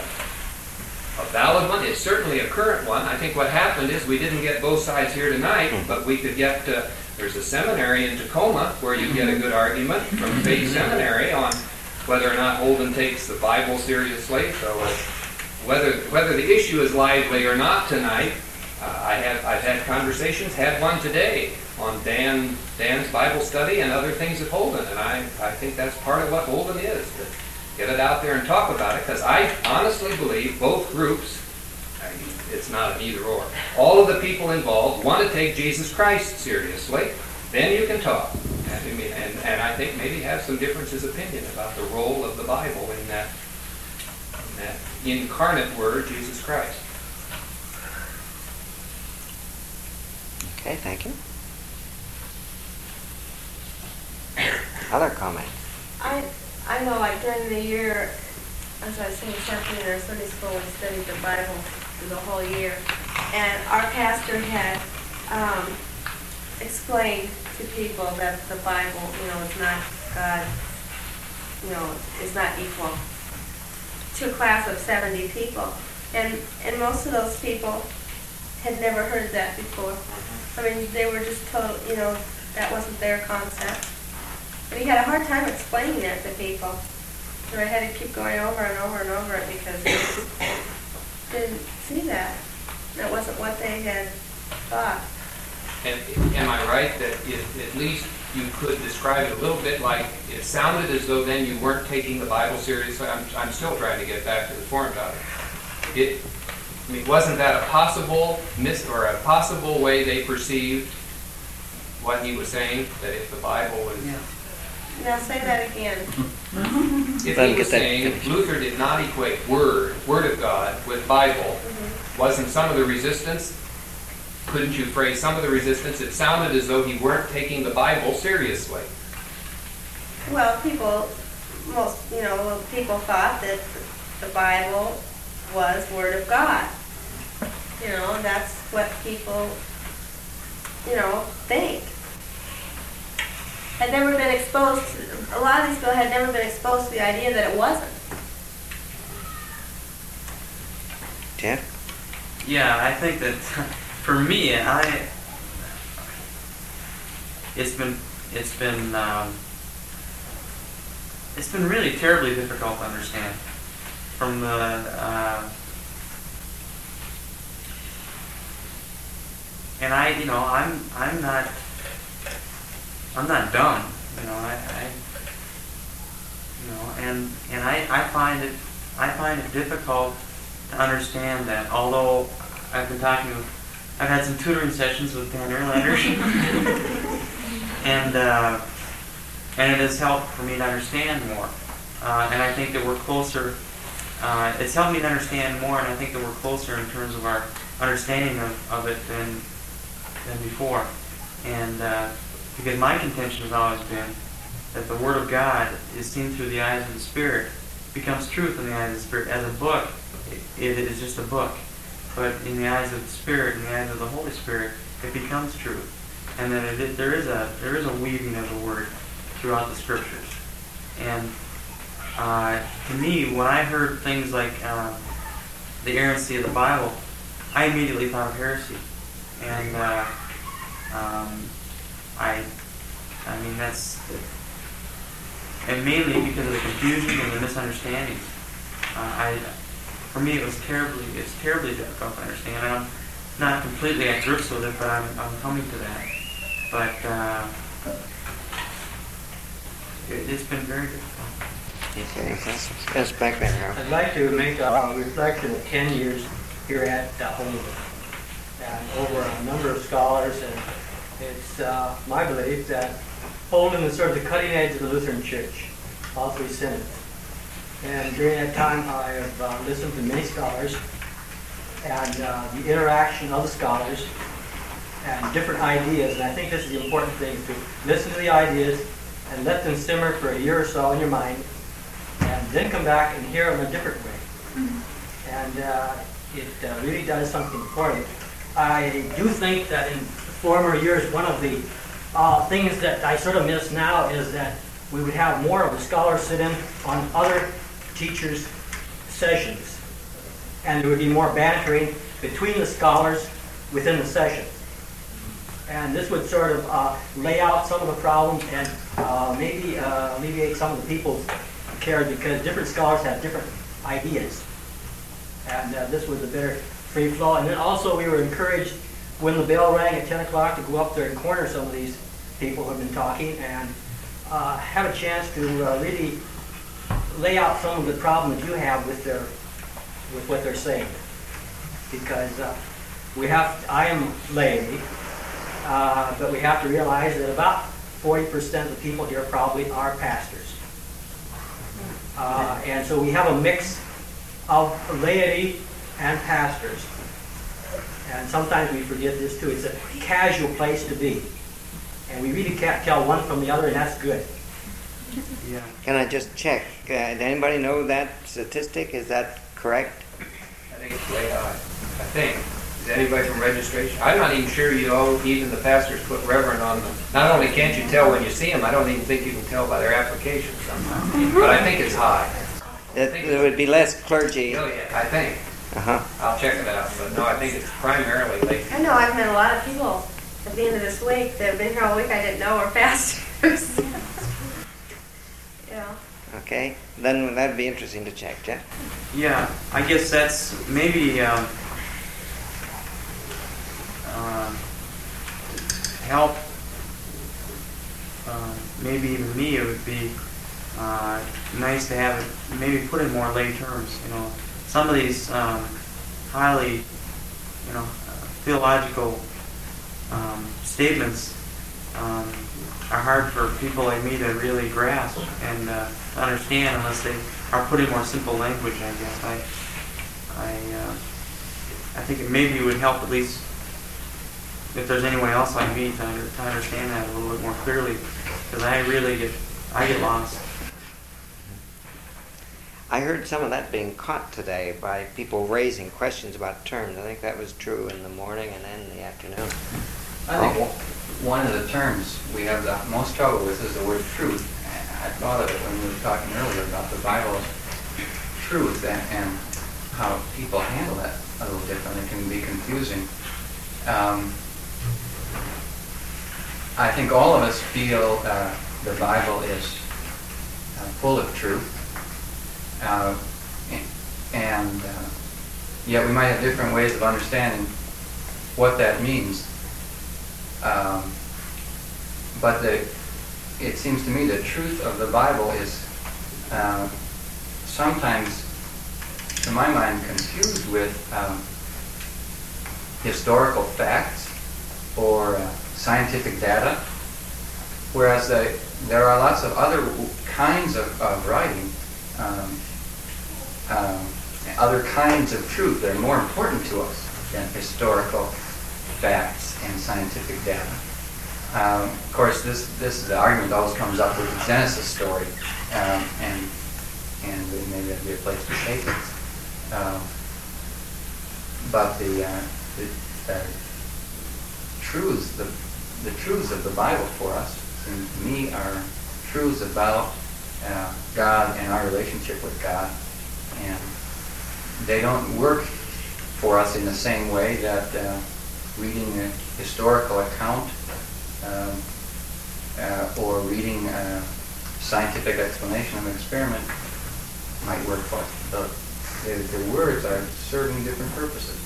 a valid one. It's certainly a current one. I think what happened is we didn't get both sides here tonight, but we could get, uh, there's a seminary in Tacoma where you get a good argument from Faith Seminary on whether or not Holden takes the Bible seriously. So uh, whether whether the issue is lively or not tonight, uh, I have, I've had conversations, had one today on Dan Dan's Bible study and other things at Holden, and I, I think that's part of what Holden is. To, Get it out there and talk about it, because I honestly believe both groups, it's not an either or, all of the people involved want to take Jesus Christ seriously. Then you can talk. And, I mean, and, and I think maybe have some differences of opinion about the role of the Bible in that, in that incarnate Word, Jesus Christ. Okay, thank you. Other comments? I, I know, like during the year, as I was saying, something in our Sunday school, we studied the Bible through the whole year. And our pastor had um, explained to people that the Bible, you know, is not God, you know, is not equal to a class of seventy people. And, and most of those people had never heard that before. I mean, they were just told, you know, that wasn't their concept. But he had a hard time explaining that to people. So I had to keep going over and over and over it because they just didn't see that. That wasn't what they had thought. And am I right that if, at least you could describe it a little bit like it sounded as though then you weren't taking the Bible seriously? I'm, I'm still trying to get back to the forum topic. It, I mean, wasn't that a possible mis or a possible way they perceived what he was saying, that if the Bible was Yeah. Now say that again. If Let he him was get that saying finished. Luther did not equate word, word of God, with Bible, wasn't some of the resistance, couldn't you phrase some of the resistance, it sounded as though he weren't taking the Bible seriously. Well, people, most, you know, people thought that the Bible was Word of God. You know, that's what people, you know, think. Had never been exposed, to, a lot of these people had never been exposed to the idea that it wasn't. Jeff? Yeah, I think that for me, I it's been it's been um, it's been really terribly difficult to understand. From the uh, and I, you know, I'm I'm not I'm not dumb, you know. I, I you know, and and I, I find it I find it difficult to understand that. Although I've been talking with, I've had some tutoring sessions with Dan Erlander, and uh, and it has helped for me to understand more. Uh, and I think that we're closer. Uh, it's helped me to understand more, and I think that we're closer in terms of our understanding of, of it than than before. And uh, because my contention has always been that the Word of God is seen through the eyes of the Spirit, becomes truth in the eyes of the Spirit. As a book, it, it is just a book. But in the eyes of the Spirit, in the eyes of the Holy Spirit, it becomes truth. And that it, it, there is a there is a weaving of the Word throughout the Scriptures. And uh, to me, when I heard things like uh, the inerrancy of the Bible, I immediately thought of heresy. And uh, um, I, I mean that's, and mainly because of the confusion and the misunderstandings. Uh, I, for me, it was terribly, it's terribly difficult to understand. And I'm not completely at grips with it, but I'm, I'm coming to that. But uh, it, it's been very difficult. Okay, that's back there. I'd like to make a reflection of ten years here at uh, Holden, and over a number of scholars, and it's uh, my belief that Holden is sort of the cutting edge of the Lutheran Church, all three synods. And during that time, I have uh, listened to many scholars, and uh, the interaction of the scholars, and different ideas, and I think this is the important thing, to listen to the ideas and let them simmer for a year or so in your mind, and then come back and hear them a different way. Mm-hmm. And uh, it uh, really does something for you. I do think that in former years, one of the uh, things that I sort of miss now is that we would have more of the scholars sit in on other teachers' sessions, and there would be more bantering between the scholars within the session. And this would sort of uh, lay out some of the problems and uh, maybe uh, alleviate some of the people's care, because different scholars have different ideas. And uh, this was a better free flow. And then also we were encouraged when the bell rang at ten o'clock to go up there and corner some of these people who have been talking and uh, have a chance to uh, really lay out some of the problems you have with their with what they're saying. Because uh, we have, I am lay, uh, but we have to realize that about forty percent of the people here probably are pastors. Uh, and so we have a mix of laity and pastors. And sometimes we forget this too. It's a casual place to be. And we really can't tell one from the other, and that's good. Yeah. Can I just check? Uh, does anybody know that statistic? Is that correct? I think it's way high. I think. Is anybody from registration? I'm not even sure, you know, even the pastors put reverend on them. Not only can't you tell when you see them, I don't even think you can tell by their application sometimes. But I think it's high. It, there would be less clergy. Oh, yeah, I think. Uh-huh. I'll check it out. But no, I think it's primarily late. I know I've met a lot of people at the end of this week that have been here all week I didn't know were pastors. Yeah. Okay, then that'd be interesting to check, Jeff. Yeah, I guess that's maybe um, um, help. Uh, maybe even me, it would be uh, nice to have it maybe put in more lay terms. You know, some of these um, highly, you know, uh, theological um, statements um, are hard for people like me to really grasp and uh, understand unless they are put in more simple language, I guess. I, I, uh, I think it maybe would help at least if there's anyone else like me to, under, to understand that a little bit more clearly, because I really get, I get lost. I heard some of that being caught today by people raising questions about terms. I think that was true in the morning and then in the afternoon. I think one of the terms we have the most trouble with is the word truth. I thought of it when we were talking earlier about the Bible's truth and, and how people handle that a little differently. It can be confusing. Um, I think all of us feel uh, the Bible is uh, full of truth. Uh, and uh, yet we might have different ways of understanding what that means. Um, but the, it seems to me the truth of the Bible is uh, sometimes, to my mind, confused with um, historical facts or uh, scientific data, whereas the, there are lots of other kinds of, of writing, um, um, other kinds of truth that are more important to us than historical facts and scientific data. Um, of course, this this the argument always comes up with the Genesis story, um, and and maybe that'd be a place to take it. Um, but the, uh, the uh, truths, the the truths of the Bible for us, seem to me, are truths about uh, God and our relationship with God, and they don't work for us in the same way that uh, reading a historical account um, uh, or reading a scientific explanation of an experiment might work for us. The, the, the words are serving different purposes.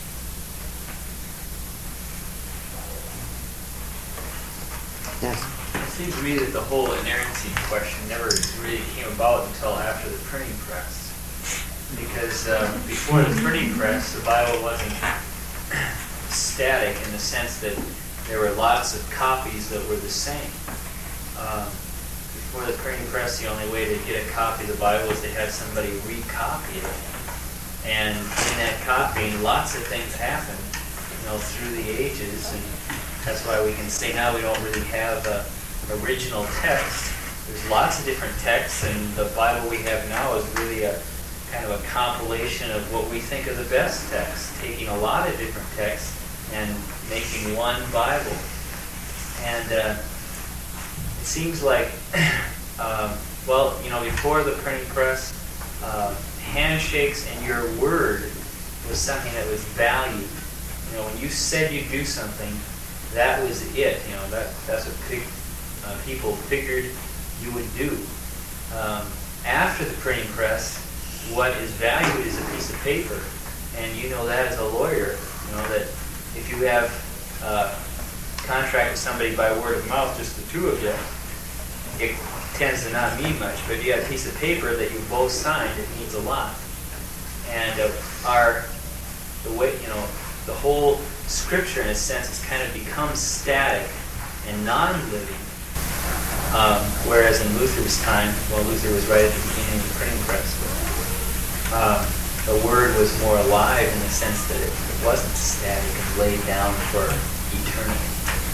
Yes. It seems to me that the whole inerrancy question never really came about until after the printing press. Because uh, before the printing press, the Bible wasn't static in the sense that there were lots of copies that were the same. Um, before the printing press, the only way to get a copy of the Bible is to have somebody recopy it. And in that copying, lots of things happened, you know, through the ages, and that's why we can say now we don't really have a original text. There's lots of different texts, and the Bible we have now is really a kind of a compilation of what we think are the best texts, taking a lot of different texts and making one Bible. And uh, it seems like, um, well, you know, before the printing press, uh, handshakes and your word was something that was valued. You know, when you said you'd do something, that was it. You know, that that's what big, uh, people figured you would do. Um, after the printing press, what is valued is a piece of paper, and you know that as a lawyer, you know that if you have uh, contract with somebody by word of mouth, just the two of you, it tends to not mean much. But if you have a piece of paper that you both signed, it means a lot. And uh, our the way you know the whole Scripture, in a sense, has kind of become static and non-living. Um, whereas in Luther's time, well, Luther was right at the beginning of the printing press. Uh, the Word was more alive in the sense that it, it wasn't static and laid down for eternity.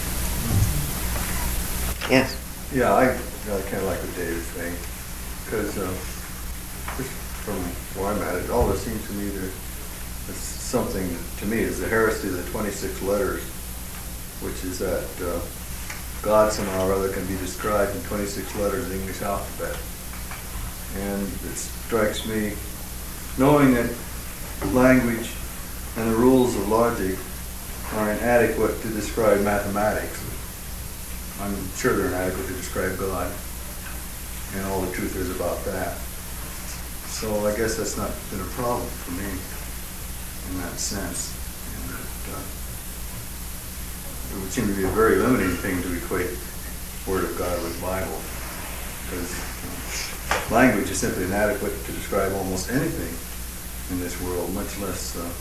Yes. Yeah, I, I kind of like what Dave is saying, because uh, just from where I'm at, it always seems to me there is something, to me, is the heresy of the twenty-six letters, which is that uh, God somehow or other can be described in twenty-six letters of the English alphabet. And it strikes me, knowing that language and the rules of logic are inadequate to describe mathematics, I'm sure they're inadequate to describe God and all the truth there is about that. So I guess that's not been a problem for me in that sense. And that, uh, it would seem to be a very limiting thing to equate Word of God with Bible, because uh, language is simply inadequate to describe almost anything in this world, much less uh,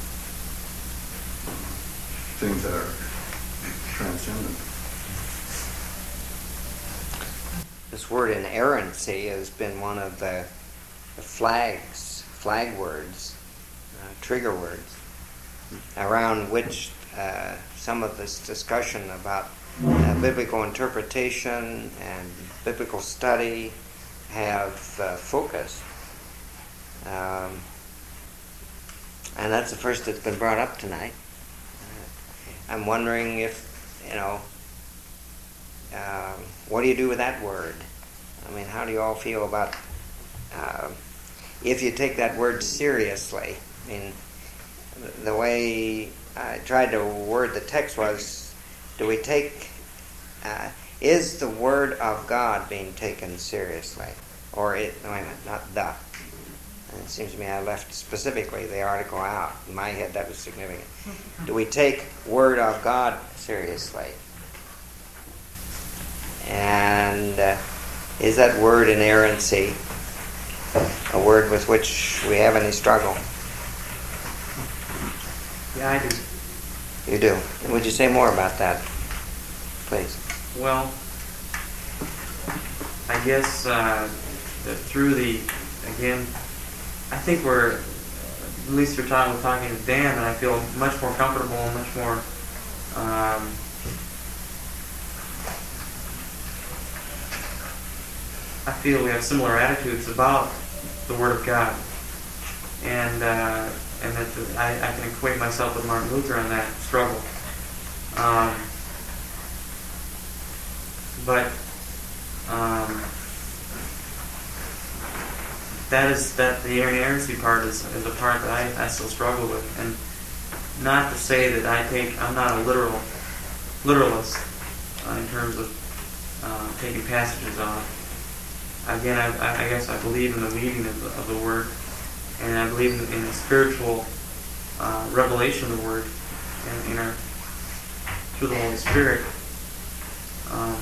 things that are transcendent. this word inerrancy has been one of the, the flags, flag words, uh, trigger words, around which uh, some of this discussion about uh, biblical interpretation and biblical study have uh, focused. Um, and that's the first that's been brought up tonight. Uh, I'm wondering if, you know, uh, what do you do with that word? I mean, how do you all feel about uh, if you take that word seriously? I mean, the way I tried to word the text was, do we take, uh, is the Word of God being taken seriously? Or, it, wait a minute, not the. And it seems to me I left specifically the article out. In my head, that was significant. Do we take Word of God seriously? And uh, is that word inerrancy a word with which we have any struggle? Yeah, I do. You do. Would you say more about that, please? Well, I guess uh, that through the, again, I think we're, at least for time, we're talking to Dan, and I feel much more comfortable and much more, um, I feel we have similar attitudes about the Word of God. And uh, and that the, I, I can equate myself with Martin Luther on that struggle. Um, but um, that is that the inerrancy part is, is a part that I, I still struggle with. And not to say that I take I'm not a literal literalist uh, in terms of uh, taking passages off. Again, I, I guess I believe in the leading of the, of the Word, and I believe in, in the spiritual uh, revelation of the Word in, in our, through the Holy Spirit. Um,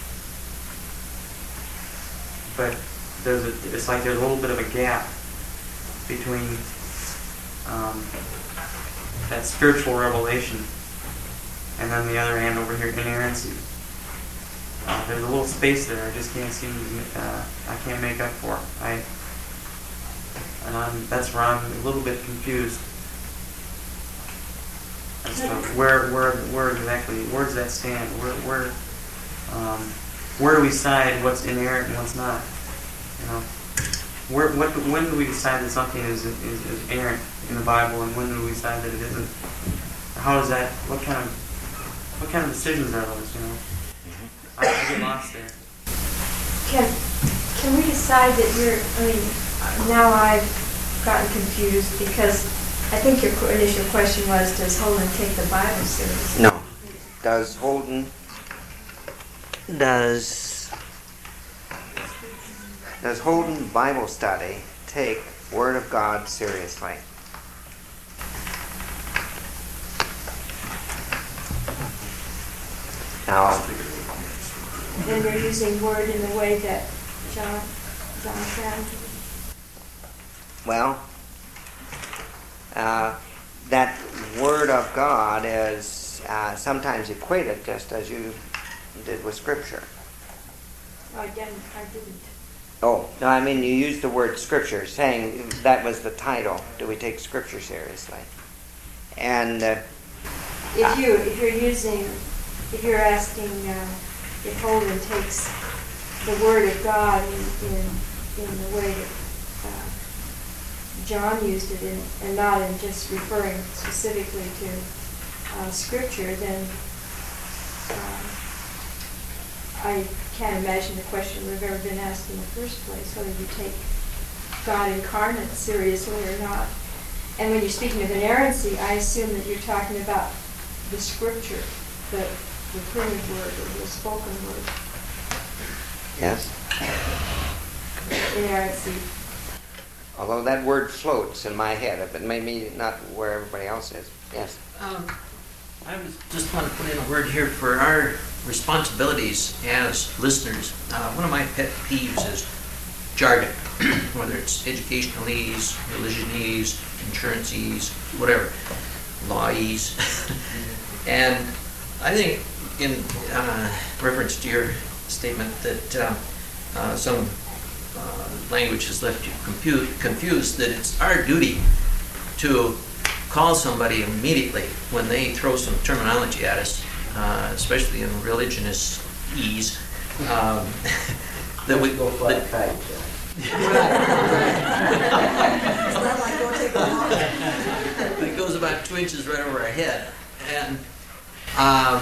but there's a, it's like there's a little bit of a gap between um, that spiritual revelation and then the other hand over here, inerrancy. Uh, there's a little space there. I just can't seem to. Uh, I can't make up for. I and I'm. That's where I'm a little bit confused as to where, where, where exactly, where does that stand? Where, where, um, where do we decide what's inerrant and what's not? You know, where, what, when do we decide that something is is, is inerrant in the Bible, and when do we decide that it isn't? How is that? What kind of, what kind of decisions are those? You know. I get lost there. Can, can we decide that you're, I mean, now I've gotten confused because I think your qu- initial question was, does Holden take the Bible seriously? No. Does Holden, does, does Holden Bible study take Word of God seriously? Now, Then you're using word in the way that John, John found. well, uh, that Word of God is uh, sometimes equated just as you did with Scripture. Oh, I didn't. I didn't. Oh, no, I mean you used the word Scripture, saying that was the title. Do we take Scripture seriously? And uh, If you if you're using if you're asking. Uh, If Holden takes the Word of God in in, in the way that uh, John used it, in, and not in just referring specifically to uh, Scripture, then um, I can't imagine the question we've ever been asked in the first place, whether you take God incarnate seriously or not. And when you're speaking of inerrancy, I assume that you're talking about the Scripture, the the printed word or the spoken word. yes. Inerrancy. Although that word floats in my head, but maybe not where everybody else is. Yes. Um, I was just want to put in a word here for our responsibilities as listeners. Uh, one of my pet peeves is jargon, whether it's educationalese, religionese, insuranceese, whatever, lawese. And I think in uh, reference to your statement that um, uh, some uh, language has left you confu- confused, that it's our duty to call somebody immediately when they throw some terminology at us, uh, especially in religionist ease. Um, that we Go fly a kite. It goes about two inches right over our head, and um,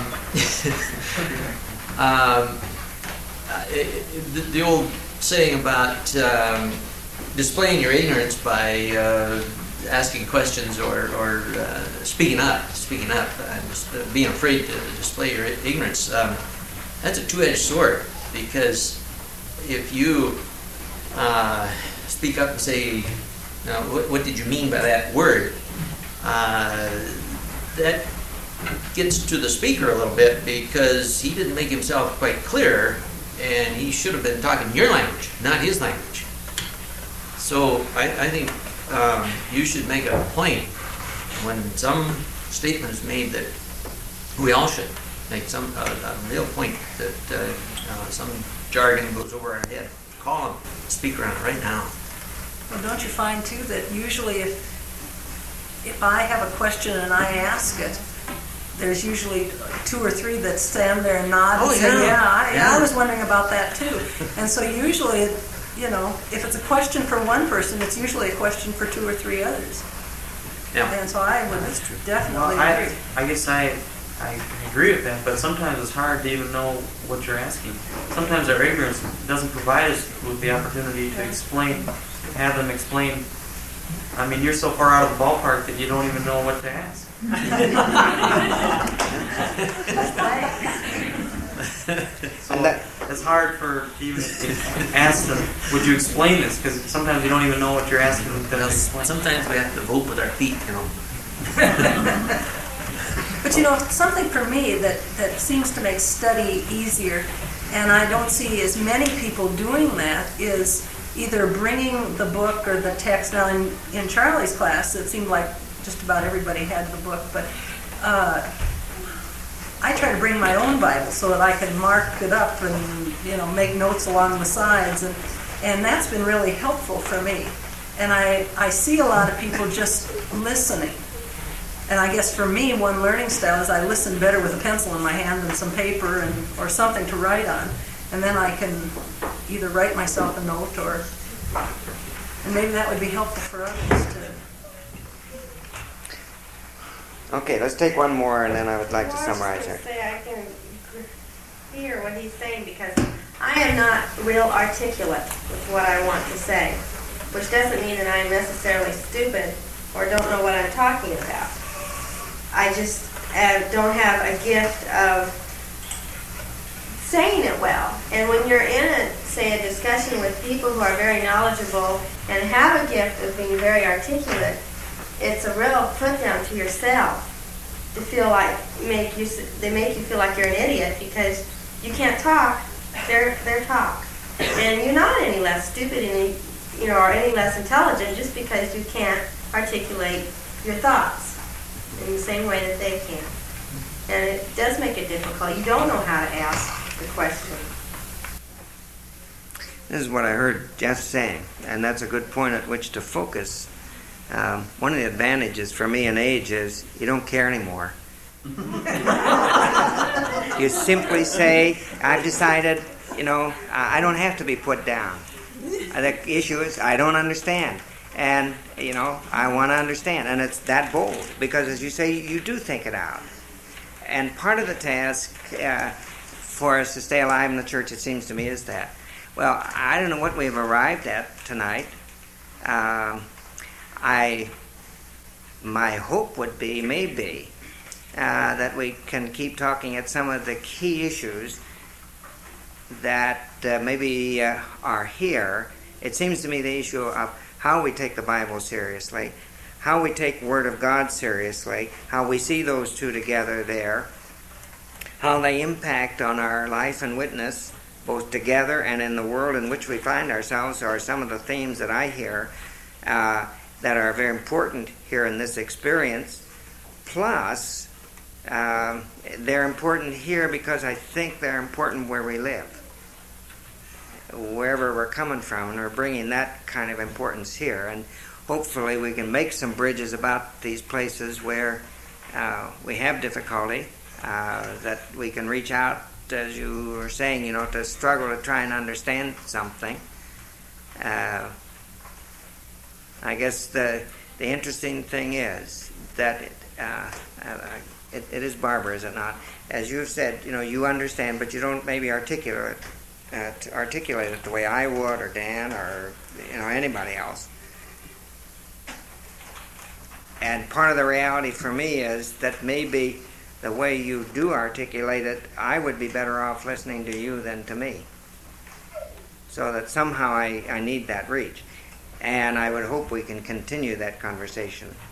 um, uh, it, it, the, the old saying about um, displaying your ignorance by uh, asking questions or, or uh, speaking up, speaking up, and just, uh, being afraid to display your ignorance. Um, that's a two-edged sword, because if you uh, speak up and say, now, what, what did you mean by that word? Uh, that gets to the speaker a little bit, because he didn't make himself quite clear, and he should have been talking your language, not his language. So I, I think um, you should make a point when some statement is made that we all should make some uh, a real point that uh, uh, some jargon goes over our head. Call him, speak around it right now. Well, don't you find too that usually if if I have a question and I ask it, there's usually two or three that stand there and nod Oh, and say, yeah. yeah, I, Yeah. I was wondering about that too. And so usually, you know, if it's a question for one person, it's usually a question for two or three others. Yeah. And so I would definitely Well, I, agree. I guess I, I agree with that, but sometimes it's hard to even know what you're asking. Sometimes our ignorance doesn't provide us with the opportunity to explain, have them explain. I mean, you're so far out of the ballpark that you don't even know what to ask. So it's hard for you to ask them, would you explain this? Because sometimes you don't even know what you're asking them to explain. Sometimes we have to vote with our feet, you know. But you know, something for me that, that seems to make study easier, and I don't see as many people doing that, is either bringing the book or the text. Now, in, in Charlie's class, it seemed like just about everybody had the book, but uh, I try to bring my own Bible so that I can mark it up and, you know, make notes along the sides, and, and that's been really helpful for me. And I, I see a lot of people just listening. And I guess for me, one learning style is I listen better with a pencil in my hand than some paper and or something to write on. And then I can either write myself a note or, and maybe that would be helpful for others too. Okay, let's take one more, and then I would like to Well, summarize I it. was going to say I can hear what he's saying, because I am not real articulate with what I want to say, which doesn't mean that I'm necessarily stupid or don't know what I'm talking about. I just uh, don't have a gift of saying it well. And when you're in a, say, a discussion with people who are very knowledgeable and have a gift of being very articulate, it's a real put down to yourself to feel like make you they make you feel like you're an idiot because you can't talk their their talk, and you're not any less stupid, any you know, or any less intelligent just because you can't articulate your thoughts in the same way that they can. And it does make it difficult. You don't know how to ask the question. This is what I heard Jeff saying, and that's a good point at which to focus. Um, one of the advantages for me in age is you don't care anymore. You simply say, I've decided, you know, I don't have to be put down. The issue is I don't understand. And, you know, I want to understand. And it's that bold because, as you say, you do think it out. And part of the task uh, for us to stay alive in the church, it seems to me, is that. Well, I don't know what we've arrived at tonight. Um, I, my hope would be, maybe, uh, that we can keep talking at some of the key issues that uh, maybe uh, are here. It seems to me the issue of how we take the Bible seriously, how we take Word of God seriously, how we see those two together there, how they impact on our life and witness, both together and in the world in which we find ourselves, are some of the themes that I hear uh, that are very important here in this experience. Plus, uh, they're important here because I think they're important where we live. wherever we're coming from, and we're bringing that kind of importance here. And hopefully we can make some bridges about these places where uh, we have difficulty, uh, that we can reach out, as you were saying, you know, to struggle to try and understand something. Uh, I guess the the interesting thing is that it, uh, uh, it, it is Barbara, is it not? As you've said, you know, you understand, but you don't maybe articulate it, uh, to articulate it the way I would, or Dan, or you know anybody else. And part of the reality for me is that maybe the way you do articulate it, I would be better off listening to you than to me. So that somehow I, I need that reach. And I would hope we can continue that conversation.